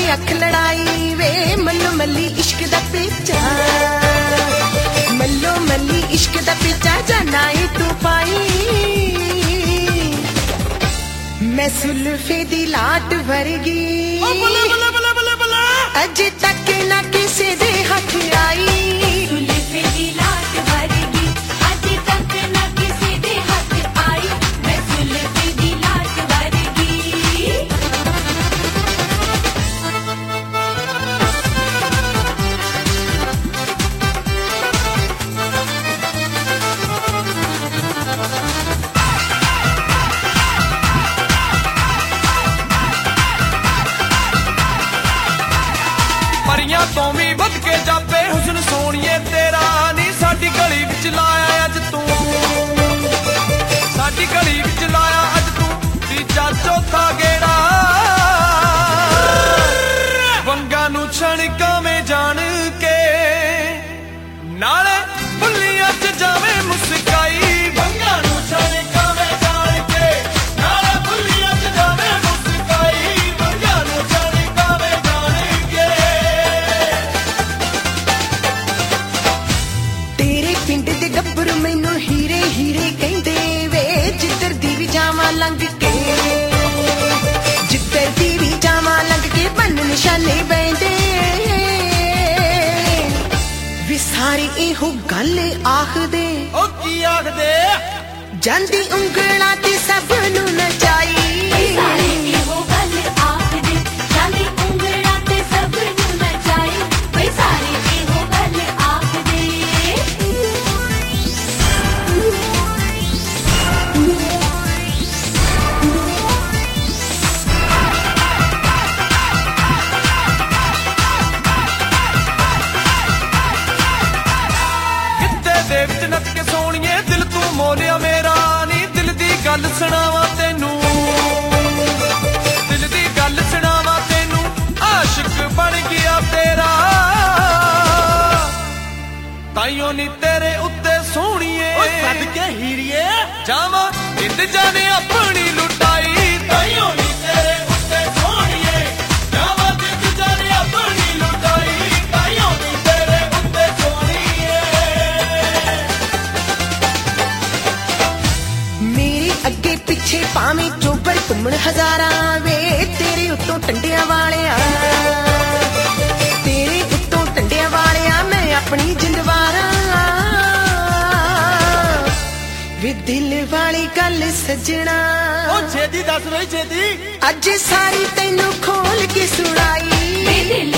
अख लड़ाई वे मल्लो मल्ली इश्क दा पेचा मल्लो मल्ली इश्क दा पेचा जाना ही तू पाई मैं सुल्फे दी लाट वर्गी अजे तक ना किसे दे हथ आई सुल्फे दी लाट वर्गी अजे तक ना किसे दे हथ आई मैं सुल्फे दी लाट वर्गी परियां तो भी बद के जापे हुस्न सोनिए तेरा नी साडी गली विच लाया अज तू साडी गली विच लाया अज तू तीजा चौथा गेड़ा वंगा नू छणका में जान के नाले बुल्लियां च जावे मुस्काई वंगा नू छणका में जान के नाले बुल्लियां च जावे मुस्काई वंगा नू छणका में जान के तेरे पिंड दे गब्बर मैनू हीरे हीरे कहंदे वे जिधर दी भी जावां लंघ के जिधर दी भी जावां लंघ के बन निशाने बैंदे वे सारे इहो गल आखदे ओ की आखदे ਜਾਂਦੀ ਉਂਗਲਾਂ ਤੇ ਸਭ ਨੂੰ ਨਚਾਈ सारे इहो गल आखदे जांदी उंगलां ते सब नू नचाई वे सारे इहो गल आखदे ਕਿੱਤੇ ਦੇ ਵਿੱਚ ਨੱਚ ਕੇ ਸੋਣੀਏ ਦਿਲ ਤੂੰ ਮੋਲਿਆ ਮੇਰਾ ਨੀ ਦਿਲ ਦੀ ਗੱਲ ਸੁਣਾਵਾਂ ਤੈਨੂੰ ਦਿਲ ਦੀ ਗੱਲ ਸੁਣਾਵਾਂ ਤੈਨੂੰ ਆਸ਼ਿਕ ਬਣ ਗਿਆ ਤੇਰਾ ਤਾਈਓ ਨੀ ਤੇਰੇ ਉੱਤੇ ਸੋਹਣੀਏ ਓ ਸਦਕੇ ਹੀਰੀਏ ਜਾਵਾਂ ਜਿੰਦ ਜਾਨੇ ਆਪਣੀ ਲੁਟਾਈ ਤਾਈਓ ਨੀ ਤੇਰੇ ਉੱਤੇ ਸੋਹਣੀਏ ਜਾਵਾਂ ਜਿੰਦ ਜਾਨੇ ਆਪਣੀ ਲੁਟਾਈ ਤਾਈਓ ਨੀ ਤੇਰੇ ਉੱਤੇ ਸੋਹਣੀਏ ਮੇਰੇ ਅੱਗੇ ਪਿੱਛੇ ਭਾਵੇਂ ਚੋਬਰ ਘੁੰਮਣ ਹਜ਼ਾਰਾਂ ਵੇ ਤੇਰੇ ਉੱਤੋਂ ਟੰਡਿਆਂ ਵਾਲਿਆ ਤੇਰੇ ਉੱਤੋਂ ਟੰਡਿਆਂ ਵਾਲਿਆ ਮੈਂ ਆਪਣੀ ਜਿੰਦਵਾਰਾਂ ਵੇ ਦਿਲ ਵਾਲੀ ਗੱਲ ਸਜਣਾ ਓ ਛੇਤੀ ਦੱਸ ਬਈ ਛੇਤੀ ਅੱਜ ਸਾਰੀ ਤੈਨੂੰ ਖੋਲ ਕੇ ਸੁਣਾਈ वे दिल